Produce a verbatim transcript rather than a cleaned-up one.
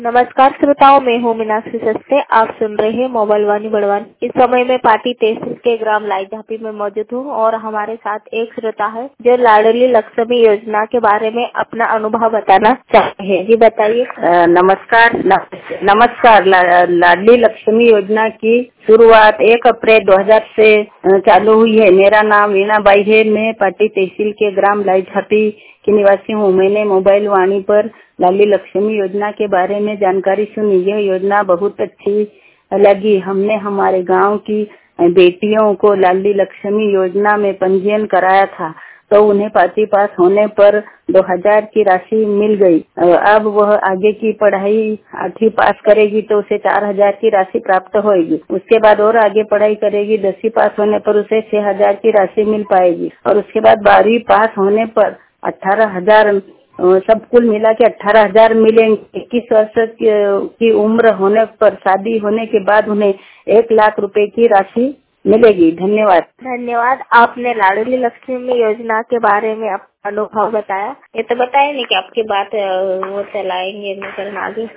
नमस्कार श्रोताओं, मैं हूँ मीनाक्षी सस्ते। आप सुन रहे हैं मोबाइल वाणी बड़वानी। इस समय मैं पार्टी तहसील के ग्राम लाईझापी में मौजूद हूँ और हमारे साथ एक श्रोता है जो लाडली लक्ष्मी योजना के बारे में अपना अनुभव बताना चाहते हैं। जी बताइए। नमस्कार नमस्कार ला, लाडली लक्ष्मी योजना की शुरुआत एक अप्रैल दो हज़ार से चालू हुई है। मेरा नाम वीणा बाई है। मैं पार्टी तहसील के ग्राम लाईझापी की निवासी हूँ। मैंने मोबाइल वाणी पर लाडली लक्ष्मी योजना के बारे में जानकारी सुनी। यह योजना बहुत अच्छी लगी। हमने हमारे गांव की बेटियों को लाडली लक्ष्मी योजना में पंजीयन कराया था, तो उन्हें पार्टी पास होने पर दो हजार की राशि मिल गई। अब वह आगे की पढ़ाई आठवीं पास करेगी तो उसे चार हजार की राशि प्राप्त होगी। उसके बाद और आगे पढ़ाई करेगी, दसवीं पास होने पर उसे छह हजार की राशि मिल पाएगी और उसके बाद बारहवीं पास होने पर अठारह हजार, सब कुल मिला के अठारह हजार मिलेंगे। इक्कीस वर्ष की उम्र होने पर शादी होने के बाद उन्हें एक लाख रुपए की राशि मिलेगी। धन्यवाद। धन्यवाद। आपने लाडली लक्ष्मी योजना के बारे में अपना अनुभव बताया। ये तो बताया नहीं कि आपकी बात वो चलाएंगे आगे।